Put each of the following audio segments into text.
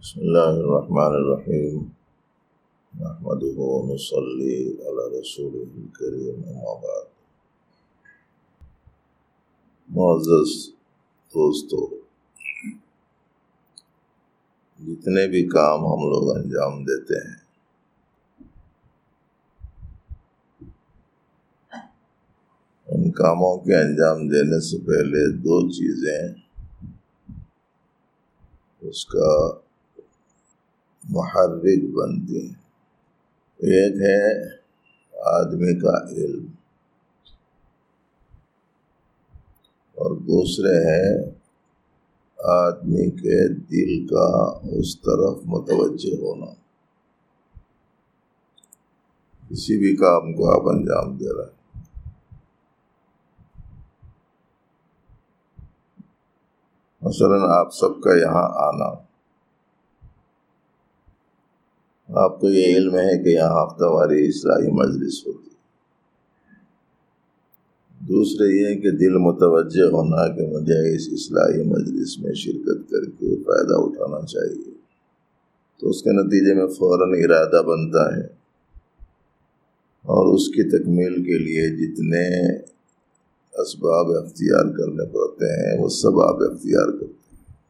بسم اللہ الرحمن الرحیم نحمدہ ونصلی علی رسولہ الکریم اما بعد۔ معزز دوستو، جتنے بھی کام ہم لوگ انجام دیتے ہیں ان کاموں کے انجام دینے سے پہلے دو چیزیں اس کا محرک بنتی ہیں۔ ایک ہے آدمی کا علم اور دوسرے ہے آدمی کے دل کا اس طرف متوجہ ہونا۔ کسی بھی کام کو آپ انجام دے رہے ہیں، مثلاً آپ سب کا یہاں آنا، آپ کو یہ علم ہے کہ یہاں ہفتہ واری اصلاحی مجلس ہوتی ہے۔ دوسرے یہ کہ دل متوجہ ہونا کہ مجھے اس اصلاحی مجلس میں شرکت کر کے فائدہ اٹھانا چاہیے، تو اس کے نتیجے میں فوراً ارادہ بنتا ہے اور اس کی تکمیل کے لیے جتنے اسباب اختیار کرنے پڑتے ہیں وہ سب آپ اختیار کرتے ہیں۔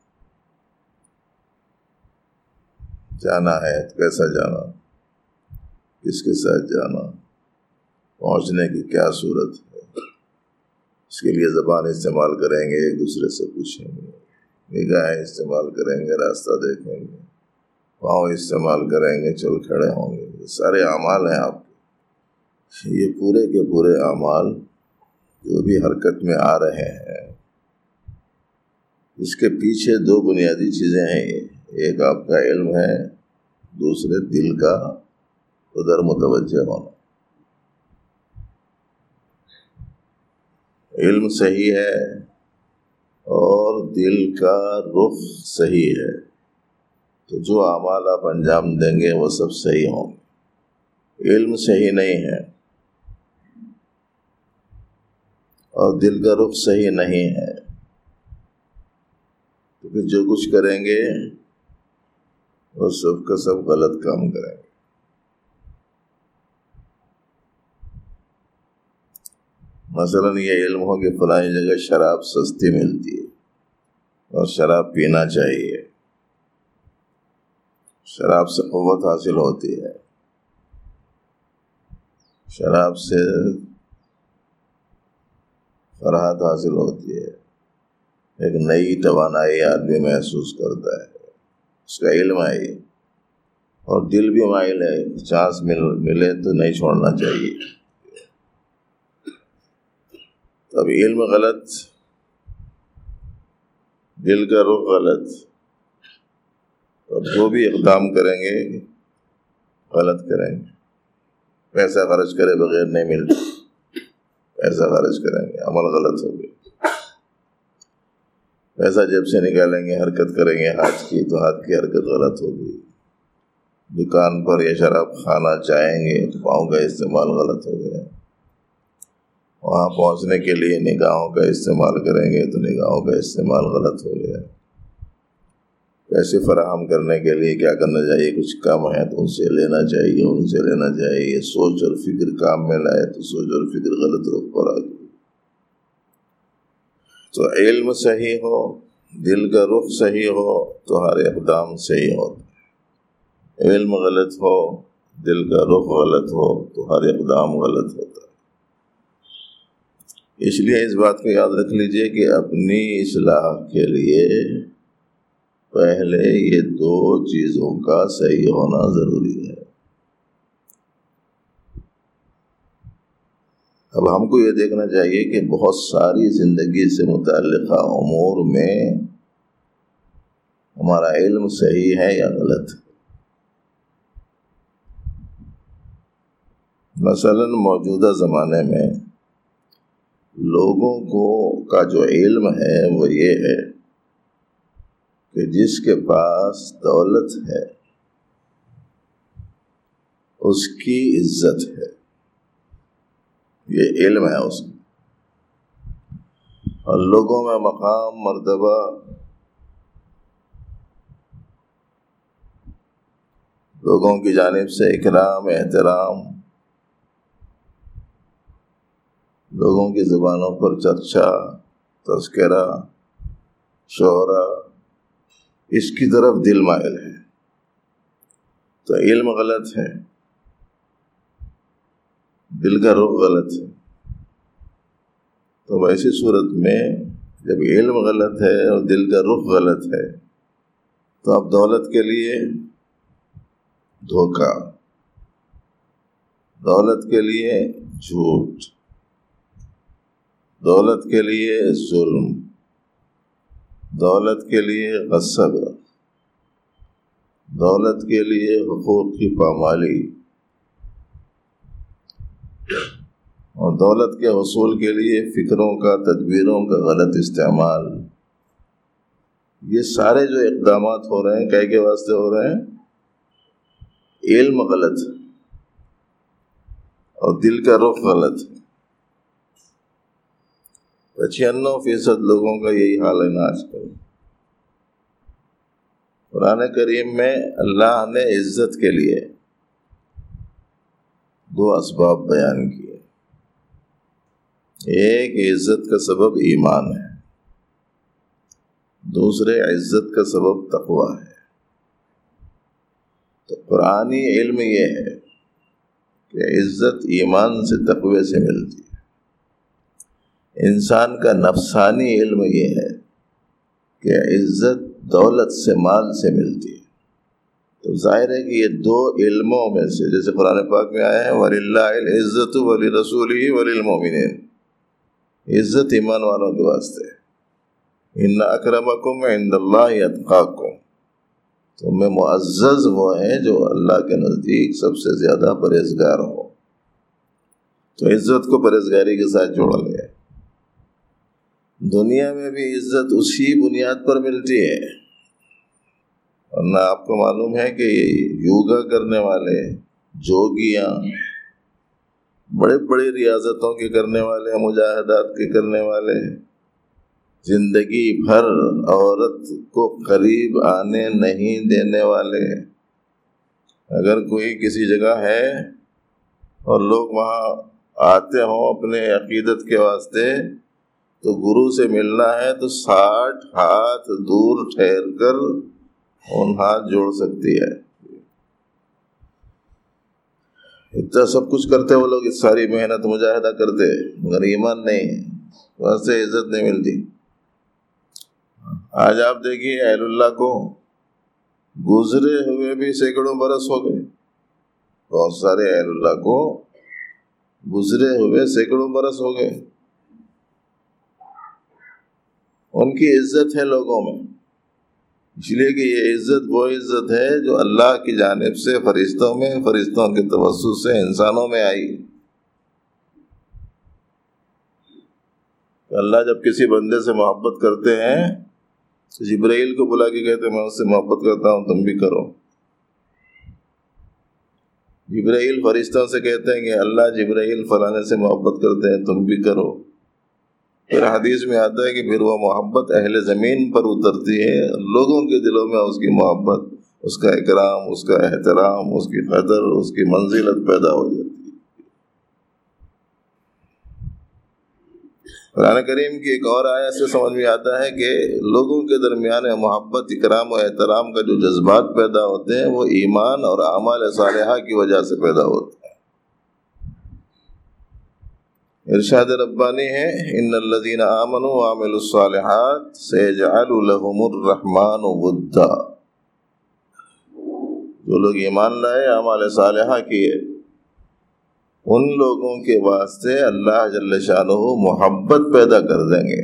جانا ہے تو کیسا جانا، کس کے ساتھ جانا، پہنچنے کی کیا صورت ہے، اس کے لیے زبان استعمال کریں گے، ایک دوسرے سے پوچھیں گے، نگاہیں استعمال کریں گے، راستہ دیکھیں گے، پاؤں استعمال کریں گے، چل کھڑے ہوں گے۔ یہ سارے اعمال ہیں آپ کے، یہ پورے کے پورے اعمال جو بھی حرکت میں آ رہے ہیں، اس کے پیچھے دو بنیادی چیزیں ہیں۔ ایک آپ کا علم ہے، دوسرے دل کا ادھر متوجہ ہونا۔ علم صحیح ہے اور دل کا رخ صحیح ہے تو جو اعمال آپ انجام دیں گے وہ سب صحیح ہوں گے۔ علم صحیح نہیں ہے اور دل کا رخ صحیح نہیں ہے تو پھر جو کچھ کریں گے وہ سب کا سب غلط کام کریں گے۔ مثلاً یہ علم ہو کہ فلانی جگہ شراب سستی ملتی ہے اور شراب پینا چاہیے، شراب سے قوت حاصل ہوتی ہے، شراب سے فرحت حاصل ہوتی ہے، ایک نئی توانائی آدمی محسوس کرتا ہے، اس کا علم ہے یہ، اور دل بھی مائل ہے، چانس ملے تو نہیں چھوڑنا چاہیے۔ اب علم غلط، دل کا رخ غلط، اب جو بھی اقدام کریں گے غلط کریں گے۔ پیسہ خرچ کرے بغیر نہیں ملتا، پیسہ خرچ کریں گے عمل غلط ہوگا۔ پیسہ جیب سے نکالیں گے، حرکت کریں گے ہاتھ کی، تو ہاتھ کی حرکت غلط ہوگی۔ دکان پر یا شراب کھانا چاہیں گے تو پاؤں کا استعمال غلط ہو گیا۔ وہاں پہنچنے کے لیے نگاہوں کا استعمال کریں گے تو نگاہوں کا استعمال غلط ہو گیا۔ پیسے فراہم کرنے کے لیے کیا کرنا چاہیے، کچھ کم ہے تو ان سے لینا چاہیے، ان سے لینا چاہیے۔ سوچ اور فکر کام میں لائے تو سوچ اور فکر غلط رخ پر آ گئی۔ تو علم صحیح ہو، دل کا رخ صحیح ہو تو ہر اقدام صحیح ہوتا ہے۔ علم غلط ہو، دل کا رخ غلط ہو تو ہر اقدام غلط ہوتا ہے۔ اس لیے اس بات کو یاد رکھ لیجئے کہ اپنی اصلاح کے لیے پہلے یہ دو چیزوں کا صحیح ہونا ضروری ہے۔ اب ہم کو یہ دیکھنا چاہیے کہ بہت ساری زندگی سے متعلقہ امور میں ہمارا علم صحیح ہے یا غلط ہے۔ مثلاً موجودہ زمانے میں لوگوں کا جو علم ہے وہ یہ ہے کہ جس کے پاس دولت ہے اس کی عزت ہے، یہ علم ہے اس کا، اور لوگوں میں مقام، مرتبہ لوگوں کی جانب سے اکرام، احترام، لوگوں کی زبانوں پر چرچا، تذکرہ، شہرہ، اس کی طرف دل مائل ہے، تو علم غلط ہے، دل کا رخ غلط ہے۔ تو ایسی صورت میں جب علم غلط ہے اور دل کا رخ غلط ہے تو اب دولت کے لیے دھوکہ، دولت کے لیے جھوٹ، دولت کے لیے ظلم، دولت کے لیے غصب، دولت کے لیے حقوق کی پامالی، اور دولت کے حصول کے لیے فکروں کا، تدبیروں کا غلط استعمال، یہ سارے جو اقدامات ہو رہے ہیں کائے کے واسطے ہو رہے ہیں؟ علم غلط ہے اور دل کا رخ غلط ہے۔ 95% لوگوں کا یہی حال ہے نا آج کل۔ قرآن کریم میں اللہ نے عزت کے لیے 2 اسباب بیان کیے۔ ایک، عزت کا سبب ایمان ہے، دوسرے عزت کا سبب تقویٰ ہے۔ تو قرآنی علم یہ ہے کہ عزت ایمان سے، تقوی سے ملتی ہے۔ انسان کا نفسانی علم یہ ہے کہ عزت دولت سے، مال سے ملتی ہے۔ تو ظاہر ہے کہ یہ 2 علموں میں سے، جیسے قرآن پاک میں آیا ہے وَلِلَّهِ الْعِزَّةُ وَلِرَسُولِهِ وَلِلْمُؤْمِنِينَ، عزت ایمان والوں کے واسطے، ان اکرمکم عند اللہ اتقاکم، تو میں معزز وہ ہیں جو اللہ کے نزدیک سب سے زیادہ پرہیزگار ہو۔ تو عزت کو پرہیزگاری کے ساتھ جوڑا گیا ہے۔ دنیا میں بھی عزت اسی بنیاد پر ملتی ہے، ورنہ آپ کو معلوم ہے کہ یوگا کرنے والے، جوگیاں، بڑے بڑے ریاضتوں کے کرنے والے، مجاہدات کے کرنے والے، زندگی بھر عورت کو قریب آنے نہیں دینے والے، اگر کوئی کسی جگہ ہے اور لوگ وہاں آتے ہوں اپنے عقیدت کے واسطے، تو گرو سے ملنا ہے تو 60 ہاتھ دور ٹھہر کر ان ہاتھ جوڑ سکتی ہے۔ اتنا سب کچھ کرتے وہ لوگ، اس ساری محنت مجاہدہ کرتے، مگر ایمان نہیں ہے، وہاں سے عزت نہیں ملتی۔ آج آپ دیکھیے اہل اللہ کو گزرے ہوئے بھی سینکڑوں برس ہو گئے، بہت سارے اہل اللہ کو گزرے ہوئے سینکڑوں برس ہو گئے، ان کی عزت ہے لوگوں میں، اس لیے کہ یہ عزت وہ عزت ہے جو اللہ کی جانب سے فرشتوں میں، فرشتوں کے توسط سے انسانوں میں آئی۔ اللہ جب کسی بندے سے محبت کرتے ہیں تو جبرائیل کو بلا کے کہتے ہیں میں اس سے محبت کرتا ہوں، تم بھی کرو۔ جبرائیل فرشتوں سے کہتے ہیں کہ اللہ جبرائیل فلانے سے محبت کرتے ہیں، تم بھی کرو۔ پھر حدیث میں آتا ہے کہ پھر وہ محبت اہل زمین پر اترتی ہے، لوگوں کے دلوں میں اس کی محبت، اس کا اکرام، اس کا احترام، اس کی قدر، اس کی منزلت پیدا ہو جاتی ہے۔ قرآن کریم کی ایک اور آیت سے سمجھ میں آتا ہے کہ لوگوں کے درمیان محبت، اکرام و احترام کا جو جذبات پیدا ہوتے ہیں وہ ایمان اور اعمال صالحہ کی وجہ سے پیدا ہوتے ہیں۔ ارشاد ربانی ہے ان الذین آمنوا وعملوا الصالحات سیجعل لهم الرحمن ودا، جو لوگ ایمان لائے، اعمال صالحہ کیے، ان لوگوں کے واسطے اللہ جل شانہ محبت پیدا کر دیں گے۔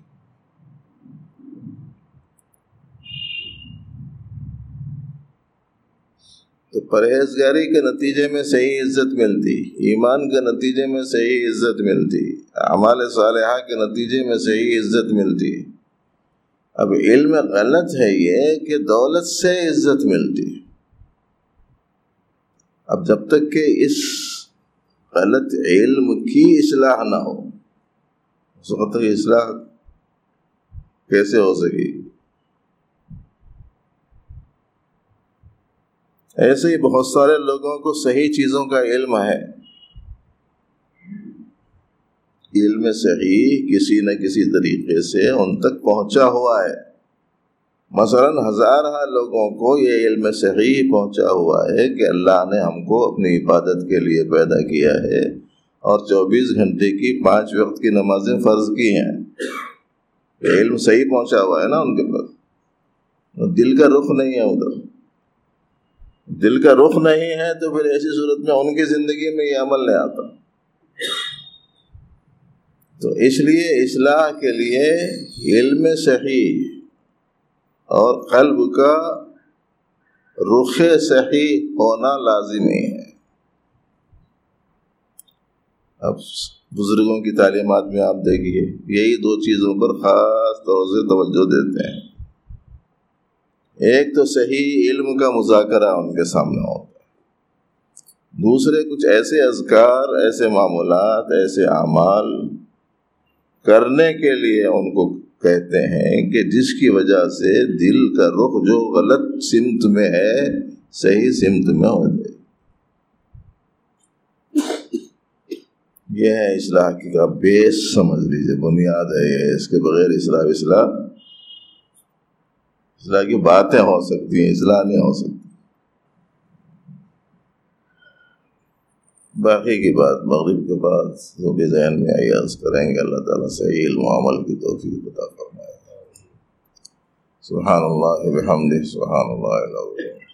تو پرہیزگاری کے نتیجے میں صحیح عزت ملتی، ایمان کے نتیجے میں صحیح عزت ملتی، اعمال صالحہ کے نتیجے میں صحیح عزت ملتی۔ اب علم غلط ہے یہ کہ دولت سے عزت ملتی۔ اب جب تک کہ اس غلط علم کی اصلاح نہ ہو، اس وقت تک اصلاح کیسے ہو سکے گی؟ ایسے ہی بہت سارے لوگوں کو صحیح چیزوں کا علم ہے، علم صحیح کسی نہ کسی طریقے سے ان تک پہنچا ہوا ہے. مثلا ہزارہ لوگوں کو یہ علم صحیح پہنچا ہوا ہے کہ اللہ نے ہم کو اپنی عبادت کے لیے پیدا کیا ہے اور 24 گھنٹے کی 5 وقت کی نمازیں فرض کی ہیں. یہ علم صحیح پہنچا ہوا ہے نا ان کے پاس. دل کا رخ نہیں ہے ادھر. دل کا رخ نہیں ہے تو پھر ایسی صورت میں ان کی زندگی میں یہ عمل نہیں آتا. تو اس لیے اصلاح کے لیے علم صحیح اور قلب کا رخ صحیح ہونا لازمی ہے. اب بزرگوں کی تعلیمات میں آپ دیکھیے یہی 2 چیزوں پر خاص طور سے توجہ دیتے ہیں. ایک تو صحیح علم کا مذاکرہ ان کے سامنے ہوتا ہے، دوسرے کچھ ایسے اذکار، ایسے معمولات، ایسے اعمال کرنے کے لیے ان کو کہتے ہیں کہ جس کی وجہ سے دل کا رخ جو غلط سمت میں ہے صحیح سمت میں ہو جائے. یہ ہے اصلاح کا بیس، سمجھ لیجیے، بنیاد ہے یہ. اس کے بغیر اصلاح کی باتیں ہو سکتی ہیں، اصلاح نہیں ہو سکتی. باقی کی بات مغرب کے بعد جو بھی ذہن میں آئی عرض کریں گے. اللہ تعالیٰ صحیح علم و عمل کی توفیق عطا فرمائے. سبحان اللہ بحمدہ، سبحان اللہ العظیم.